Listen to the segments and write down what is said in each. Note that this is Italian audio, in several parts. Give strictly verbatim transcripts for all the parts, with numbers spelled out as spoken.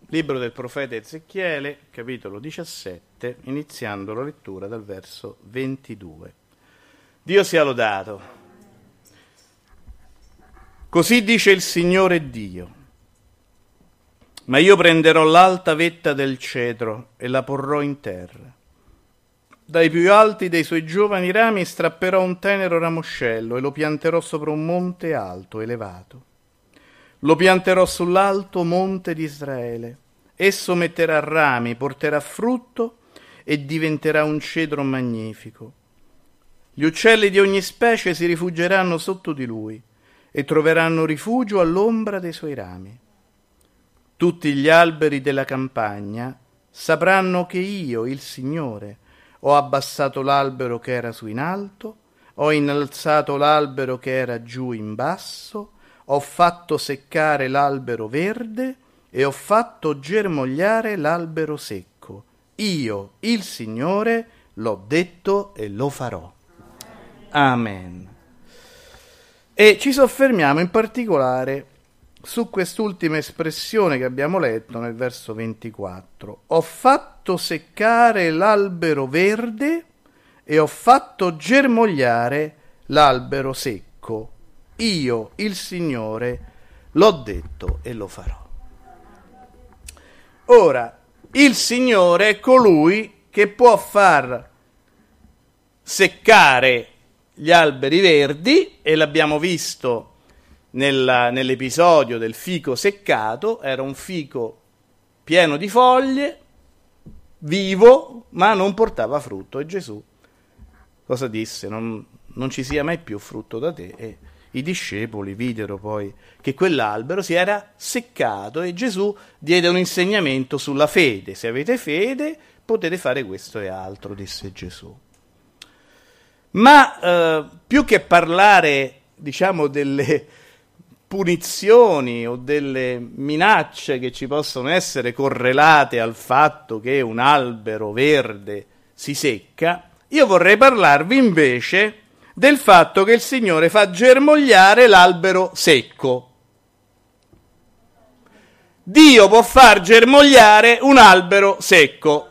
Libro del profeta Ezechiele, capitolo diciassette, iniziando la lettura dal verso ventidue. Dio sia lodato. Così dice il Signore Dio: ma io prenderò l'alta vetta del cedro e la porrò in terra. Dai più alti dei suoi giovani rami strapperò un tenero ramoscello e lo pianterò sopra un monte alto, elevato. Lo pianterò sull'alto monte di Israele. Esso metterà rami, porterà frutto e diventerà un cedro magnifico. Gli uccelli di ogni specie si rifugieranno sotto di lui e troveranno rifugio all'ombra dei suoi rami. Tutti gli alberi della campagna sapranno che io, il Signore, ho abbassato l'albero che era su in alto, ho innalzato l'albero che era giù in basso, ho fatto seccare l'albero verde e ho fatto germogliare l'albero secco. Io, il Signore, l'ho detto e lo farò. Amen. E ci soffermiamo in particolare su quest'ultima espressione che abbiamo letto nel verso ventiquattro. Ho fatto seccare l'albero verde e ho fatto germogliare l'albero secco. Io, il Signore, l'ho detto e lo farò. Ora, il Signore è colui che può far seccare gli alberi verdi, e l'abbiamo visto nella, nell'episodio del fico seccato. Era un fico pieno di foglie, vivo, ma non portava frutto. E Gesù cosa disse? Non, non ci sia mai più frutto da te. E i discepoli videro poi che quell'albero si era seccato e Gesù diede un insegnamento sulla fede. Se avete fede potete fare questo e altro, disse Gesù. Ma eh, più che parlare, diciamo, delle punizioni o delle minacce che ci possono essere correlate al fatto che un albero verde si secca, io vorrei parlarvi invece del fatto che il Signore fa germogliare l'albero secco. Dio può far germogliare un albero secco.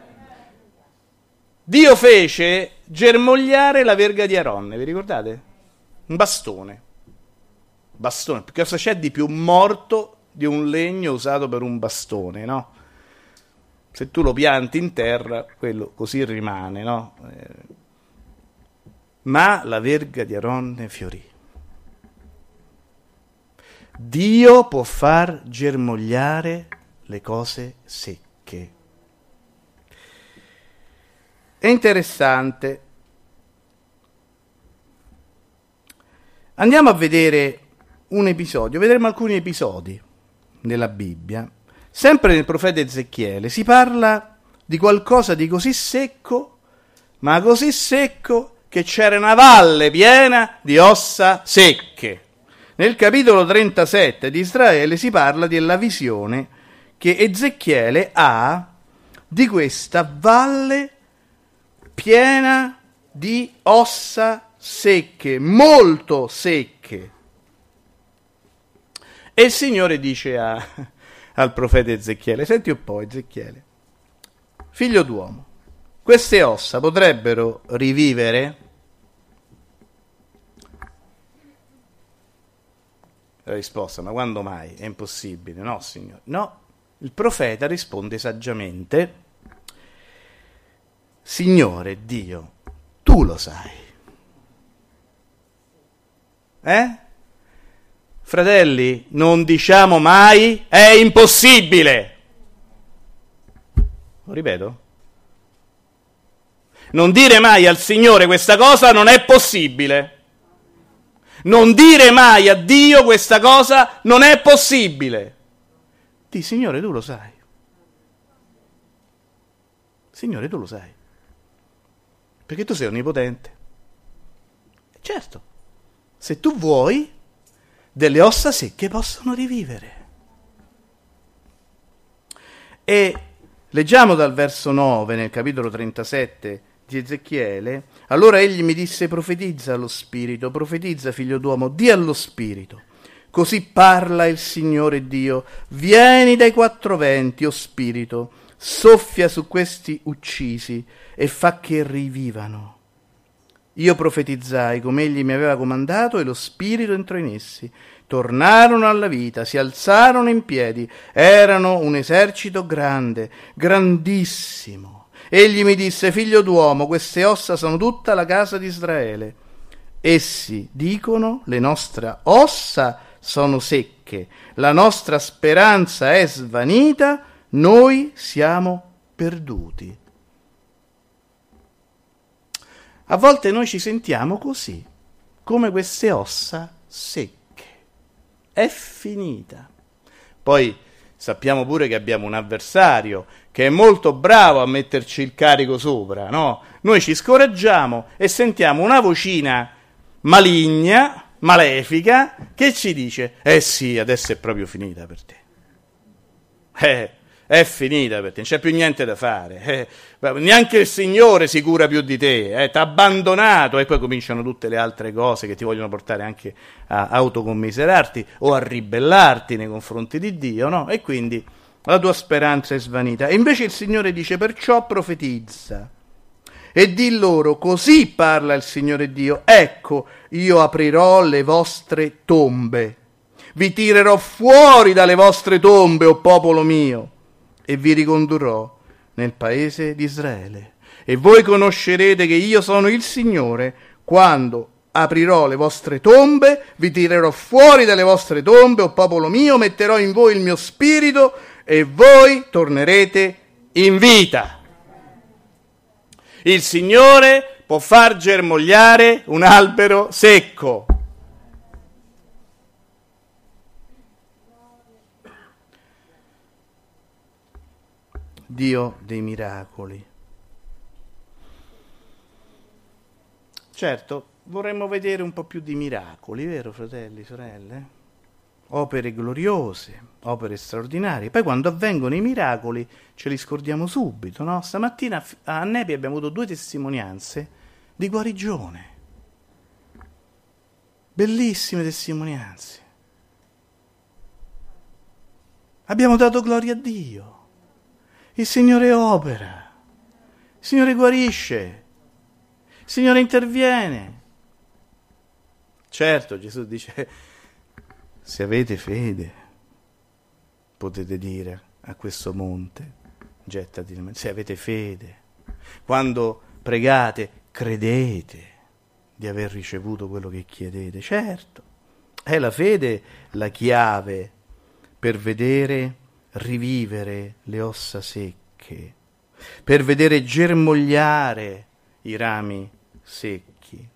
Dio fece germogliare la verga di Aronne, vi ricordate? Un bastone. Bastone, perché cosa c'è di più morto di un legno usato per un bastone, no? Se tu lo pianti in terra, quello così rimane, no? Eh, ma la verga di Aronne fiorì. Dio può far germogliare le cose secche. È interessante. Andiamo a vedere un episodio, vedremo alcuni episodi nella Bibbia. Sempre nel profeta Ezechiele si parla di qualcosa di così secco, ma così secco che c'era una valle piena di ossa secche. Nel capitolo trentasette di Israele si parla della visione che Ezechiele ha di questa valle piena di ossa secche, molto secche. E il Signore dice a, al profeta Ezechiele: senti un po', Ezechiele, figlio d'uomo, queste ossa potrebbero rivivere? La risposta: ma quando mai? È impossibile. No, Signore. No, il profeta risponde saggiamente: Signore Dio, tu lo sai. Eh? Fratelli, non diciamo mai è impossibile. Lo ripeto. Non dire mai al Signore questa cosa non è possibile. Non dire mai a Dio questa cosa non è possibile. Dì: Signore, tu lo sai. Signore, tu lo sai. Perché tu sei onnipotente. Certo, se tu vuoi, delle ossa secche possono rivivere. E leggiamo dal verso nove nel capitolo trentasette di Ezechiele: allora egli mi disse: profetizza allo spirito, profetizza, figlio d'uomo, di allo spirito, Così parla il Signore Dio. Vieni dai quattro venti, o Spirito, soffia su questi uccisi e fa che rivivano. Io profetizzai come egli mi aveva comandato e lo Spirito entrò in essi. Tornarono alla vita, si alzarono in piedi, erano un esercito grande, grandissimo. Egli mi disse: figlio d'uomo, queste ossa sono tutta la casa di Israele. Essi dicono: le nostre ossa sono secche, la nostra speranza è svanita, noi siamo perduti. A volte noi ci sentiamo così, come queste ossa secche. È finita. Poi sappiamo pure che abbiamo un avversario che è molto bravo a metterci il carico sopra, no? Noi ci scoraggiamo e sentiamo una vocina maligna, malefica, che ci dice: eh sì, adesso è proprio finita per te. Eh, è finita per te, non c'è più niente da fare. Eh, neanche il Signore si cura più di te, eh, t'ha abbandonato. E poi cominciano tutte le altre cose che ti vogliono portare anche a autocommiserarti o a ribellarti nei confronti di Dio, no? E quindi la tua speranza è svanita. E invece il Signore dice: perciò profetizza e di loro: così parla il Signore Dio, ecco, io aprirò le vostre tombe, vi tirerò fuori dalle vostre tombe, o popolo mio, e vi ricondurrò nel paese di Israele. E voi conoscerete che io sono il Signore, quando aprirò le vostre tombe, vi tirerò fuori dalle vostre tombe, o popolo mio, metterò in voi il mio spirito, e voi tornerete in vita. Il Signore può far germogliare un albero secco. Dio dei miracoli. Certo, vorremmo vedere un po' più di miracoli, vero, fratelli, sorelle? Opere gloriose, opere straordinarie. Poi quando avvengono i miracoli ce li scordiamo subito, no? Stamattina a Nepi abbiamo avuto due testimonianze di guarigione. Bellissime testimonianze. Abbiamo dato gloria a Dio. Il Signore opera, il Signore guarisce, il Signore interviene. Certo, Gesù dice: se avete fede, potete dire a questo monte, gettati nel mare. Se avete fede, quando pregate, credete di aver ricevuto quello che chiedete. Certo, è la fede la chiave per vedere rivivere le ossa secche, per vedere germogliare i rami secchi.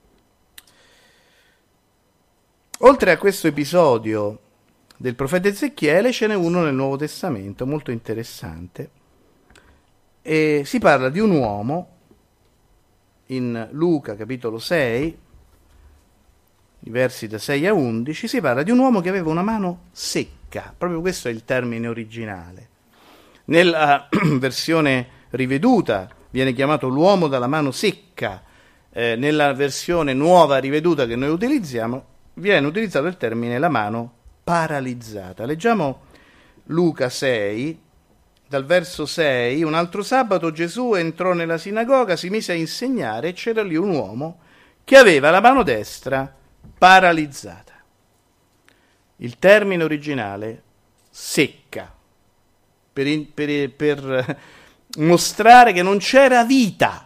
Oltre a questo episodio del profeta Ezechiele ce n'è uno nel Nuovo Testamento molto interessante, e si parla di un uomo in Luca capitolo sei, i versi da sei a undici, si parla di un uomo che aveva una mano secca, proprio questo è il termine originale. Nella versione riveduta viene chiamato l'uomo dalla mano secca, eh, nella versione nuova riveduta che noi utilizziamo viene utilizzato il termine la mano paralizzata. Leggiamo Luca sei, dal verso sei: un altro sabato Gesù entrò nella sinagoga, si mise a insegnare e c'era lì un uomo che aveva la mano destra paralizzata. Il termine originale secca, per, in, per, per mostrare che non c'era vita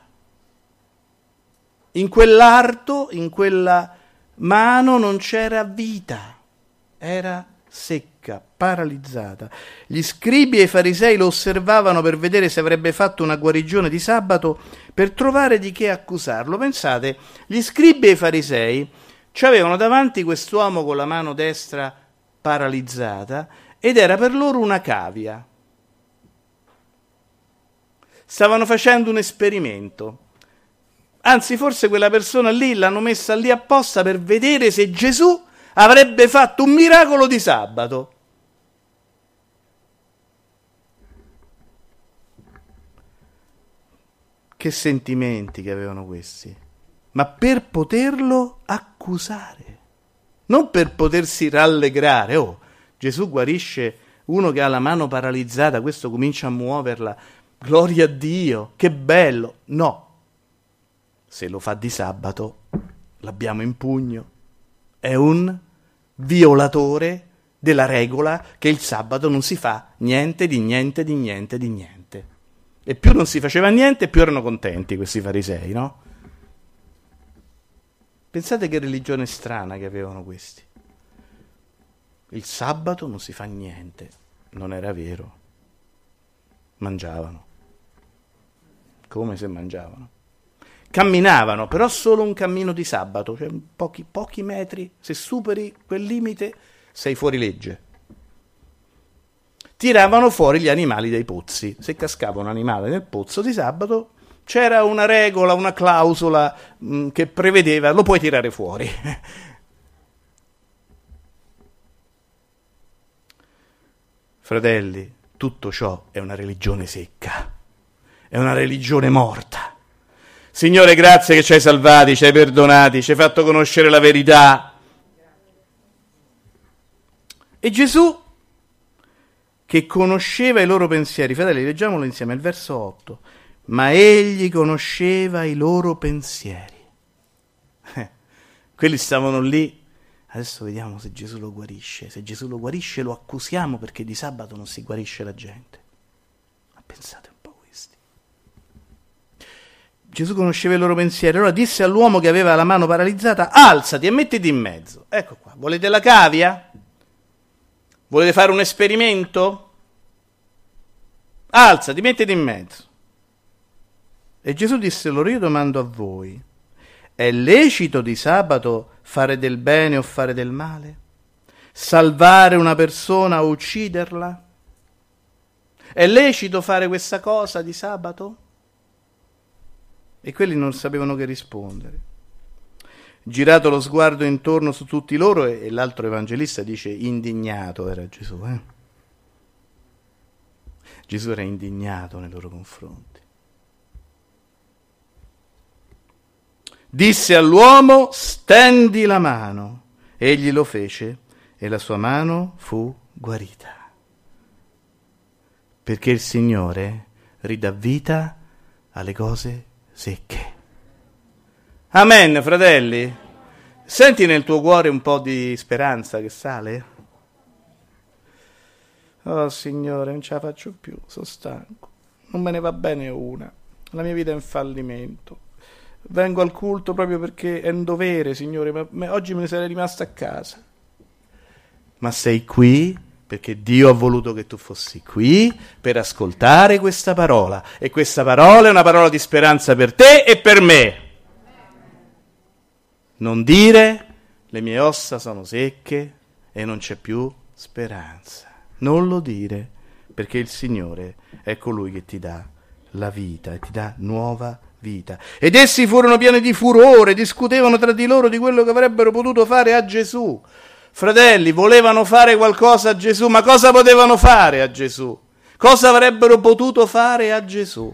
in quell'arto, in quella mano non c'era vita, era secca, paralizzata. Gli scribi e i farisei lo osservavano per vedere se avrebbe fatto una guarigione di sabato, per trovare di che accusarlo. Pensate, gli scribi e i farisei c'avevano davanti quest'uomo con la mano destra paralizzata ed era per loro una cavia. Stavano facendo un esperimento. Anzi, forse quella persona lì l'hanno messa lì apposta per vedere se Gesù avrebbe fatto un miracolo di sabato. Che sentimenti che avevano questi, ma per poterlo accusare. non per potersi rallegrare. Oh, Gesù guarisce uno che ha la mano paralizzata, questo comincia a muoverla, gloria a Dio, che bello. No, se lo fa di sabato, l'abbiamo in pugno, è un violatore della regola che il sabato non si fa niente di niente di niente di niente. E più non si faceva niente, più erano contenti questi farisei, no? Pensate che religione strana che avevano questi. Il sabato non si fa niente. Non era vero. Mangiavano. Come se mangiavano. Camminavano, però solo un cammino di sabato, cioè pochi, pochi metri. Se superi quel limite sei fuori legge. Tiravano fuori gli animali dai pozzi. Se cascava un animale nel pozzo di sabato, c'era una regola, una clausola mh, che prevedeva, lo puoi tirare fuori. Fratelli, tutto ciò è una religione secca, è una religione morta. Signore, grazie che ci hai salvati, ci hai perdonati, ci hai fatto conoscere la verità. E Gesù, che conosceva i loro pensieri, fratelli, leggiamolo insieme, il verso otto. Ma egli conosceva i loro pensieri. Eh, quelli stavano lì. Adesso vediamo se Gesù lo guarisce. Se Gesù lo guarisce lo accusiamo perché di sabato non si guarisce la gente. Ma pensate un po' questi. Gesù conosceva i loro pensieri. Allora disse all'uomo che aveva la mano paralizzata: alzati e mettiti in mezzo. Ecco qua. Volete la cavia? Volete fare un esperimento? Alzati, mettiti in mezzo. E Gesù disse loro: io domando a voi, è lecito di sabato fare del bene o fare del male? Salvare una persona o ucciderla? È lecito fare questa cosa di sabato? E quelli non sapevano che rispondere. Girato lo sguardo intorno su tutti loro, e, e l'altro evangelista dice indignato era Gesù. Eh? Gesù era indignato nei loro confronti. Disse all'uomo: stendi la mano. Egli lo fece e la sua mano fu guarita. Perché il Signore ridà vita alle cose secche. Amen, fratelli. Senti nel tuo cuore un po' di speranza che sale? Oh Signore, non ce la faccio più, sono stanco. Non me ne va bene una. La mia vita è in fallimento. Vengo al culto proprio perché è un dovere, Signore, ma me, oggi me ne sarei rimasto a casa. Ma sei qui perché Dio ha voluto che tu fossi qui per ascoltare questa parola. E questa parola è una parola di speranza per te e per me. Non dire: le mie ossa sono secche e non c'è più speranza. Non lo dire, perché il Signore è colui che ti dà la vita e ti dà nuova vita. Ed essi furono pieni di furore, discutevano tra di loro di quello che avrebbero potuto fare a Gesù. Fratelli, volevano fare qualcosa a Gesù, ma cosa potevano fare a Gesù? Cosa avrebbero potuto fare a Gesù?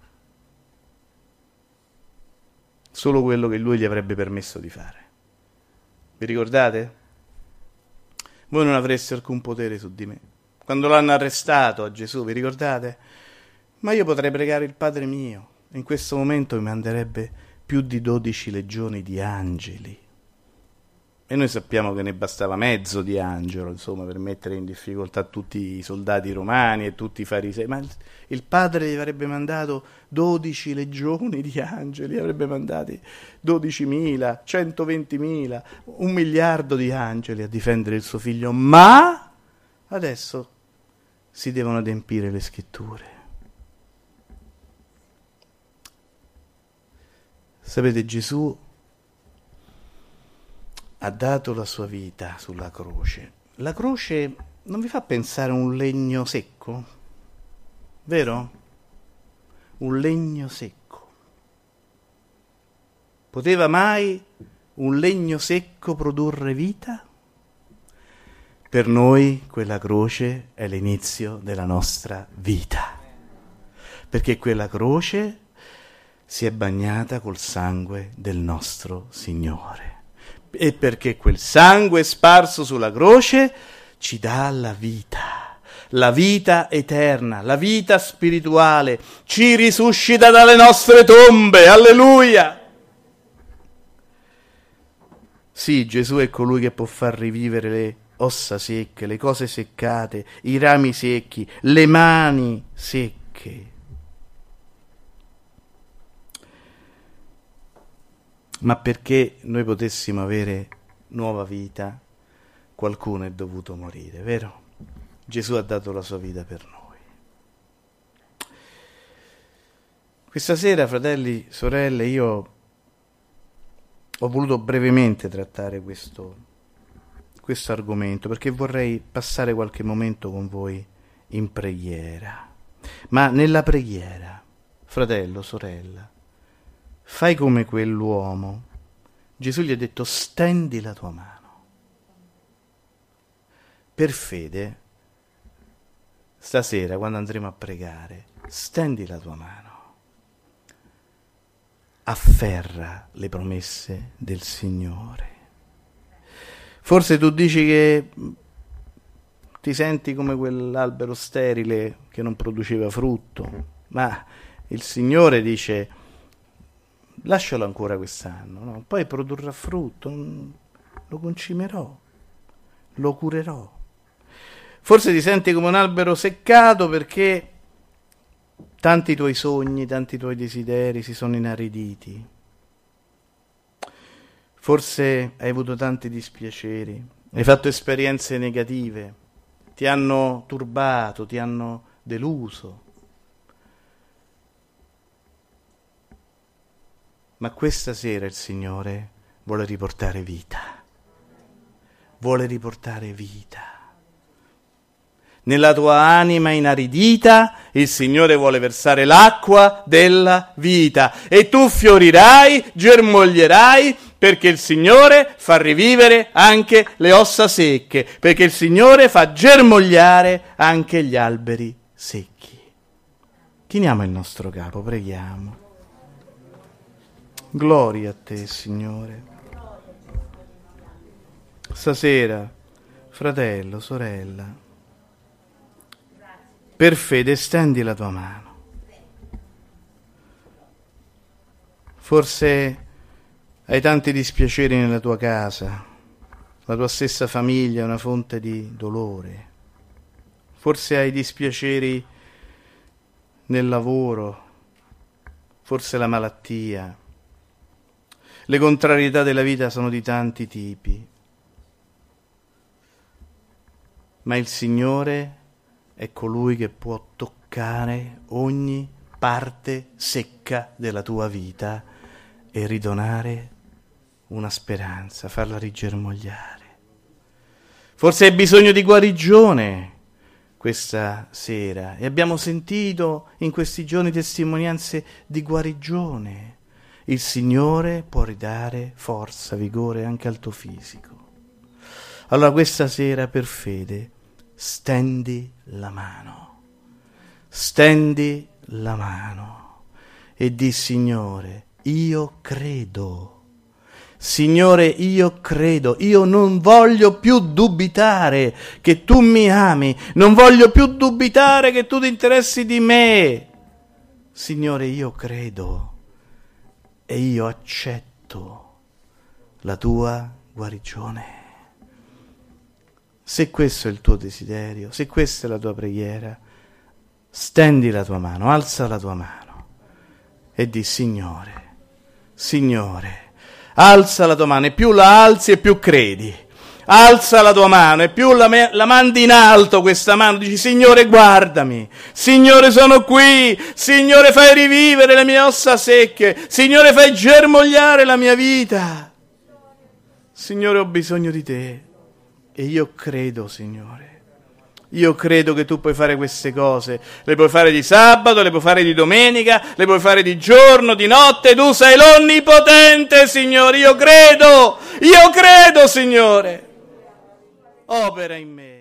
Solo quello che lui gli avrebbe permesso di fare. Vi ricordate? Voi non avreste alcun potere su di me. Quando l'hanno arrestato a Gesù, vi ricordate? Ma io potrei pregare il Padre mio. In questo momento mi manderebbe più di dodici legioni di angeli. E noi sappiamo che ne bastava mezzo di angelo, insomma, per mettere in difficoltà tutti i soldati romani e tutti i farisei. Ma il, il padre gli avrebbe mandato dodici legioni di angeli, avrebbe mandati dodicimila, centoventimila, un miliardo di angeli a difendere il suo figlio. Ma adesso si devono adempiere le scritture. Sapete, Gesù ha dato la sua vita sulla croce. La croce non vi fa pensare a un legno secco? Vero? Un legno secco. Poteva mai un legno secco produrre vita? Per noi quella croce è l'inizio della nostra vita. Perché quella croce si è bagnata col sangue del nostro Signore. e perché quel sangue sparso sulla croce ci dà la vita, la vita eterna, la vita spirituale, ci risuscita dalle nostre tombe, alleluia! Sì, Gesù è colui che può far rivivere le ossa secche, le cose seccate, i rami secchi, le mani secche. Ma perché noi potessimo avere nuova vita, qualcuno è dovuto morire, vero? Gesù ha dato la sua vita per noi. Questa sera, fratelli, sorelle, io ho voluto brevemente trattare questo, questo argomento, perché vorrei passare qualche momento con voi in preghiera. Ma nella preghiera, fratello, sorella, fai come quell'uomo. Gesù gli ha detto: stendi la tua mano. Per fede, stasera, quando andremo a pregare, stendi la tua mano. Afferra le promesse del Signore. Forse tu dici che ti senti come quell'albero sterile che non produceva frutto, ma il Signore dice: lascialo ancora quest'anno, no? Poi produrrà frutto, lo concimerò, lo curerò. Forse ti senti come un albero seccato perché tanti tuoi sogni, tanti tuoi desideri si sono inariditi. Forse hai avuto tanti dispiaceri, hai fatto esperienze negative, ti hanno turbato, ti hanno deluso. Ma questa sera il Signore vuole riportare vita, vuole riportare vita. Nella tua anima inaridita il Signore vuole versare l'acqua della vita e tu fiorirai, germoglierai, perché il Signore fa rivivere anche le ossa secche, perché il Signore fa germogliare anche gli alberi secchi. Chiniamo il nostro capo, preghiamo. Gloria a te, Signore. Stasera, fratello, sorella, per fede stendi la tua mano. Forse hai tanti dispiaceri nella tua casa, la tua stessa famiglia è una fonte di dolore. Forse hai dispiaceri nel lavoro, forse la malattia. Le contrarietà della vita sono di tanti tipi, ma il Signore è colui che può toccare ogni parte secca della tua vita e ridonare una speranza, farla rigermogliare. Forse hai bisogno di guarigione questa sera e abbiamo sentito in questi giorni testimonianze di guarigione. Il Signore può ridare forza, vigore anche al tuo fisico. Allora questa sera per fede stendi la mano, stendi la mano e di: Signore, io credo. Signore, io credo, io non voglio più dubitare che tu mi ami, non voglio più dubitare che tu ti interessi di me. Signore, io credo. E io accetto la tua guarigione. Se questo è il tuo desiderio, se questa è la tua preghiera, stendi la tua mano, alza la tua mano e di: Signore, Signore, alza la tua mano, e più la alzi e più credi. Alza la tua mano e più la, me- la mandi in alto questa mano, dici: Signore, guardami, Signore, sono qui, Signore, fai rivivere le mie ossa secche, Signore, fai germogliare la mia vita. Signore, ho bisogno di te e io credo, Signore. Io credo che tu puoi fare queste cose, le puoi fare di sabato, le puoi fare di domenica, le puoi fare di giorno, di notte, tu sei l'Onnipotente, Signore, io credo, io credo, Signore. Opera in me.